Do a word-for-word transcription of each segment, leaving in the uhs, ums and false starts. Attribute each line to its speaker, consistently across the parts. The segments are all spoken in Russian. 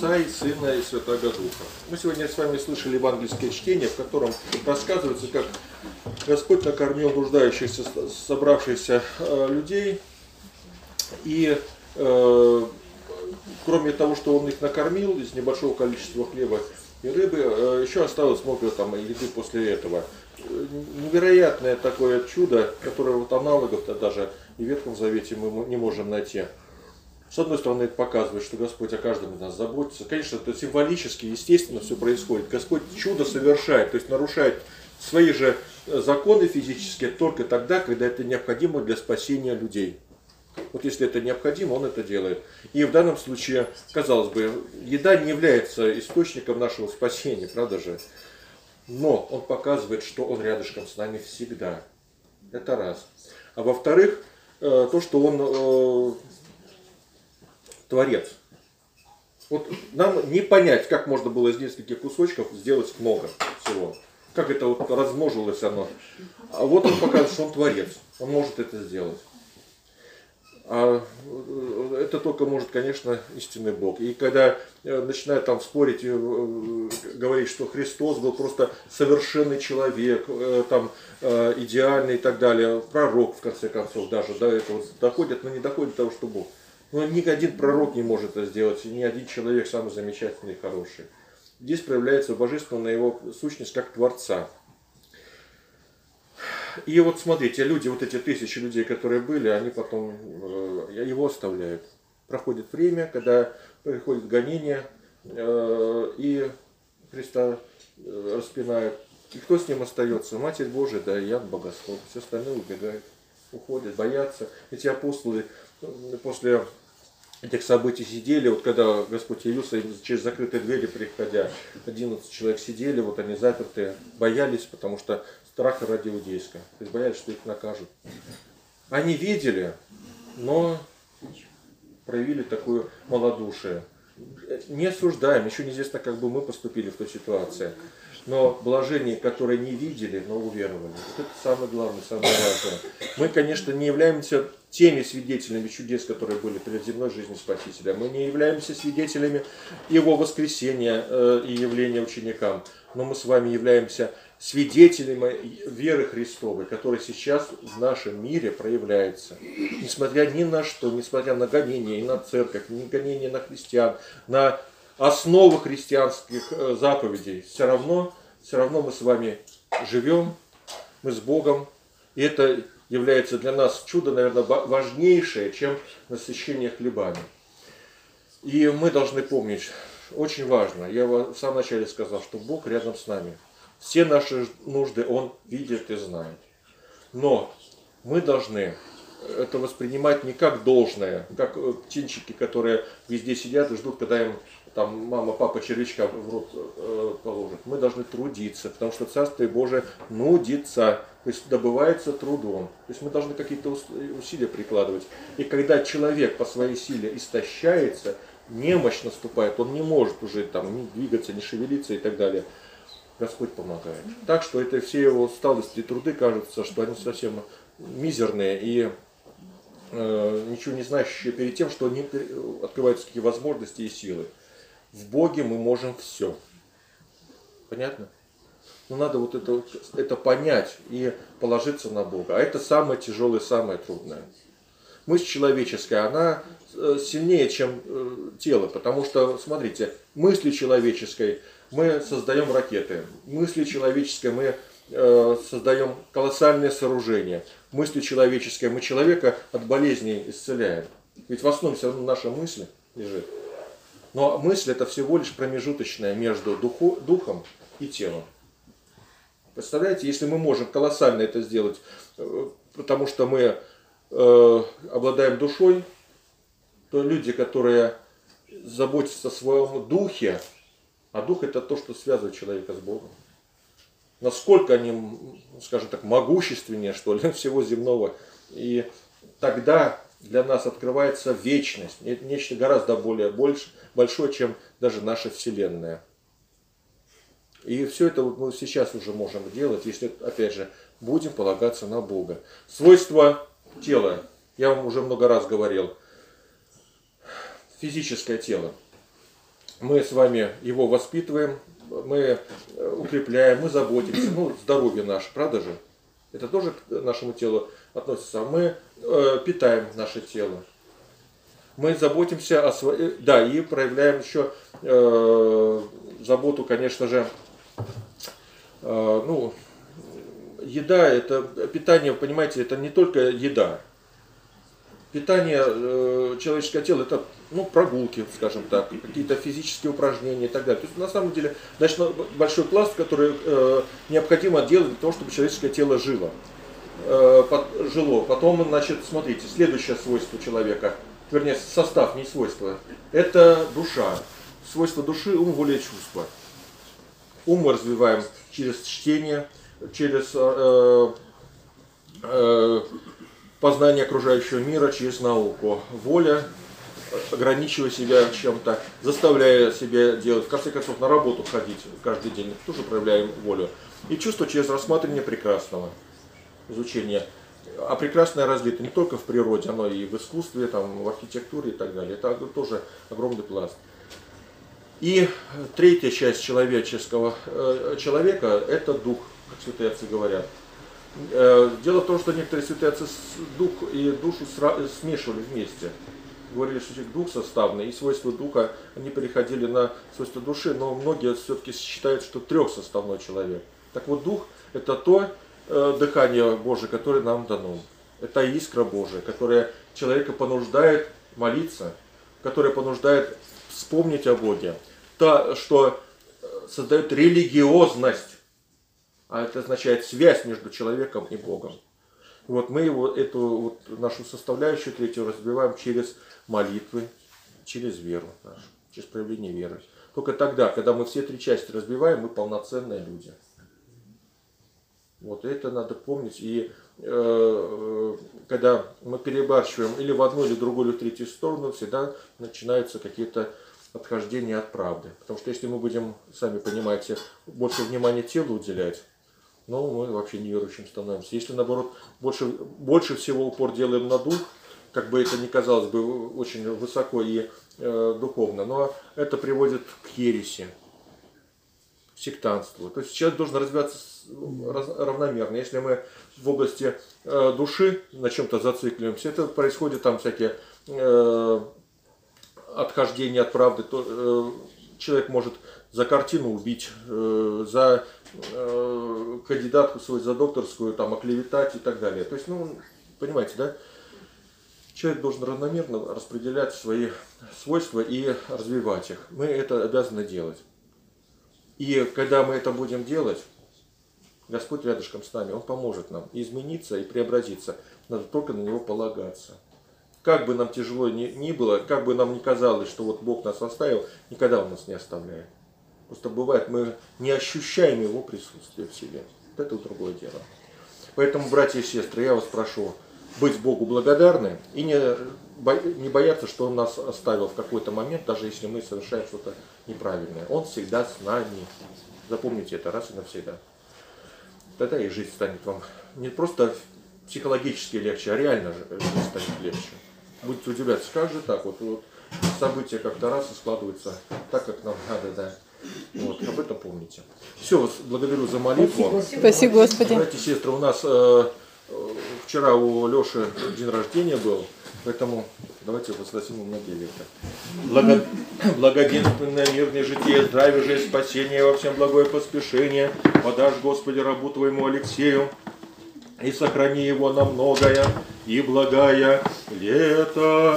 Speaker 1: Отца и Сына и Святого Духа. Мы сегодня с вами слышали евангельское чтение, в котором рассказывается, как Господь накормил нуждающихся, собравшихся людей. И э, кроме того, что Он их накормил из небольшого количества хлеба и рыбы, э, еще осталось много там еды после этого. Невероятное такое чудо, которое вот аналогов-то даже и в Ветхом Завете мы не можем найти. С одной стороны, это показывает, что Господь о каждом из нас заботится. Конечно, это символически, естественно, все происходит. Господь чудо совершает, то есть нарушает свои же законы физические только тогда, когда это необходимо для спасения людей. Вот если это необходимо, Он это делает. И в данном случае, казалось бы, еда не является источником нашего спасения, правда же? Но Он показывает, что Он рядышком с нами всегда. Это раз. А во-вторых, то, что Он Творец. Вот нам не понять, как можно было из нескольких кусочков сделать много всего. Как это вот размножилось оно. А вот Он показывает, что Он Творец. Он может это сделать. А это только может, конечно, истинный Бог. И когда начинают там спорить, говорить, что Христос был просто совершенный человек, там, идеальный и так далее, пророк, в конце концов, даже до этого доходят, но не доходит до того, что Бог. Но ни один пророк не может это сделать, и ни один человек самый замечательный и хороший. Здесь проявляется божественная его сущность как Творца. И вот смотрите, люди, вот эти тысячи людей, которые были, они потом его оставляют. Проходит время, когда приходит гонение, и Христа распинают. И кто с ним остается? Матерь Божия, да, и Иоанн Богослов. Все остальные убегают, уходят, боятся. Эти апостолы после этих событий сидели, вот когда Господь явился, через закрытые двери приходя, одиннадцать человек сидели, вот они запертые, боялись, потому что страха ради иудейского. То есть боялись, что их накажут. Они видели, но проявили такое малодушие. Не осуждаем, еще неизвестно, как бы мы поступили в той ситуации. Но блажение, которые не видели, но уверовали. Вот это самое главное, самое важное. Мы, конечно, не являемся теми свидетелями чудес, которые были перед земной жизнью Спасителя. Мы не являемся свидетелями Его воскресения э, и явления ученикам. Но мы с вами являемся свидетелями веры Христовой, которая сейчас в нашем мире проявляется. Несмотря ни на что, несмотря на гонения и на церковь, ни гонения на христиан, на основы христианских заповедей, все равно, все равно мы с вами живем, мы с Богом. И это является для нас чудо, наверное, важнейшее, чем насыщение хлебами. И мы должны помнить, очень важно, я в самом начале сказал, что Бог рядом с нами. Все наши нужды Он видит и знает. Но мы должны это воспринимать не как должное, как птенчики, которые везде сидят и ждут, когда им там мама, папа червячка в рот э, положит. Мы должны трудиться, потому что Царствие Божие нудится, то есть добывается трудом. То есть мы должны какие-то усилия прикладывать. И когда человек по своей силе истощается, немощь наступает, он не может уже там ни двигаться, ни шевелиться и так далее. Господь помогает. Так что это все его усталости и труды, кажется, что они совсем мизерные и э, ничего не знающие перед тем, что они открываются какие возможности и силы. В Боге мы можем все. Понятно? Но надо вот это, это понять и положиться на Бога. А это самое тяжелое, самое трудное. Мысль человеческая, она сильнее, чем тело. Потому что, смотрите, мысли человеческой мы создаем ракеты. Мысли человеческой мы создаем колоссальные сооружения. Мысли человеческой мы человека от болезней исцеляем. Ведь в основе все равно наша мысль лежит. Но мысль это всего лишь промежуточная между духу, духом и телом. Представляете, если мы можем колоссально это сделать, потому что мы э, обладаем душой, то люди, которые заботятся о своем духе, а дух это то, что связывает человека с Богом. Насколько они, скажем так, могущественнее, что ли, всего земного. И тогда для нас открывается вечность. Это нечто гораздо более больше, большое, чем даже наша Вселенная. И все это мы сейчас уже можем делать, если, опять же, будем полагаться на Бога. Свойства тела. Я вам уже много раз говорил. Физическое тело. мы с вами его воспитываем, мы укрепляем, мы заботимся, ну, здоровье наше, правда же? Это тоже к нашему телу относится. Мы э, питаем наше тело. Мы заботимся о своей... Да, и проявляем еще э, заботу, конечно же, э, ну, еда, это питание, понимаете, это не только еда. Питание э, человеческого тела, это, ну, прогулки, скажем так, какие-то физические упражнения и так далее. То есть, на самом деле, достаточно большой пласт, который э, необходимо делать для того, чтобы человеческое тело жило. Э, под, жило. Потом, значит, смотрите, следующее свойство человека, вернее, состав, не свойство, это душа. Свойство души – ум, воля и чувства. Ум мы развиваем через чтение, через э, э, познание окружающего мира, через науку. Воля, ограничивая себя чем-то, заставляя себя делать, в конце концов, на работу ходить каждый день, тоже проявляем волю. И чувство через рассматривание прекрасного, изучение. А прекрасное разлито не только в природе, оно и в искусстве, там, в архитектуре и так далее. Это тоже огромный пласт. И третья часть человеческого э, человека – это дух, как святые отцы говорят. Э, дело в том, что некоторые святые отцы дух и душу смешивали вместе. Говорили, что дух составный, и свойства духа, они переходили на свойства души, но многие все-таки считают, что трехсоставной человек. Так вот, дух – это то э, дыхание Божие, которое нам дано. Это искра Божия, которая человека понуждает молиться, которая понуждает вспомнить о Боге. То, что создает религиозность, а это означает связь между человеком и Богом. Вот мы его, эту вот нашу составляющую третью разбиваем через молитвы, через веру нашу, через проявление веры. Только тогда, когда мы все три части разбиваем, мы полноценные люди. Вот это надо помнить. И э, когда мы перебарщиваем или в одну, или в другую, или в третью сторону, всегда начинаются какие-то отхождения от правды. Потому что если мы будем, сами понимаете, больше внимания телу уделять, ну, мы вообще неверующим становимся. Если, наоборот, больше, больше всего упор делаем на дух, как бы это ни казалось бы очень высоко и э, духовно, но это приводит к ереси, к сектантству. То есть человек должен развиваться равномерно. Если мы в области э, души на чем-то зацикливаемся, это происходит там всякие э, отхождения от правды, то э, человек может за картину убить, э, за э, кандидатку свою, за докторскую, там, оклеветать и так далее. То есть, ну, понимаете, да? Человек должен равномерно распределять свои свойства и развивать их. Мы это обязаны делать. И когда мы это будем делать, Господь рядышком с нами, Он поможет нам измениться и преобразиться. Надо только на Него полагаться. Как бы нам тяжело ни, ни было, как бы нам ни казалось, что вот Бог нас оставил, никогда Он нас не оставляет. Просто бывает, мы не ощущаем Его присутствие в себе. Вот это другое дело. Поэтому, братья и сестры, я вас прошу быть Богу благодарны и не, не бояться, что Он нас оставил в какой-то момент, даже если мы совершаем что-то неправильное. Он всегда с нами. Запомните это раз и навсегда. Тогда и жизнь станет вам не просто психологически легче, а реально жизнь станет легче. Будете удивляться, как же так? Вот, вот события как-то раз и складываются так, как нам надо, да. Вот, об этом помните. Все, вас благодарю за молитву.
Speaker 2: Спасибо, Господи.
Speaker 1: Братья и сестры, у нас э, вчера у Леши день рождения был, поэтому давайте возгласим ему многие лета. Благо... Благоденственное, мирное житие, здравие же и спасение, во всем благое поспешение. Подашь, Господи, рабу Твоему Алексею, и сохрани его на многое и благое лето.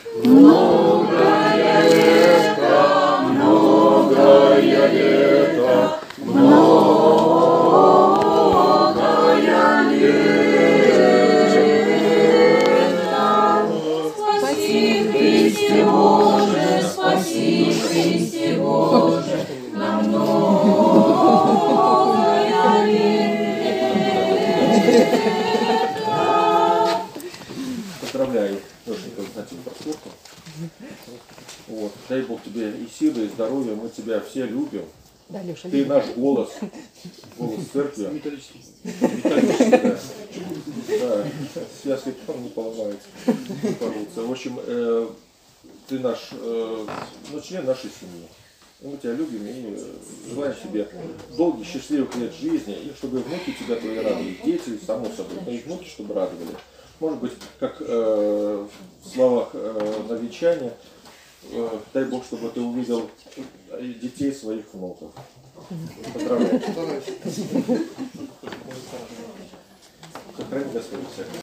Speaker 1: Многое лето, многое лето, многое лето.
Speaker 3: Спаси, Христе Боже, спаси, Христе Боже, на многое лето.
Speaker 1: Поздравляю, Лешенька, с этим просмотром. Вот. Дай Бог тебе и силы, и здоровья. Мы тебя все любим.
Speaker 2: Да, Леша,
Speaker 1: Ты наш голос. Голос церкви. Металлический. Металлический, да. Да. Связки там не поломаются. Не порвутся. В общем, э, ты наш, э, ну, член нашей семьи. Мы тебя любим и желаем тебе долгих, счастливых лет жизни, и чтобы внуки тебя твои радовали, дети, само собой, но и внуки, чтобы радовали. Может быть, как э, в словах э, на венчание, э, дай Бог, чтобы ты увидел детей своих внуков. Поздравляю. Сохрани Господь всех.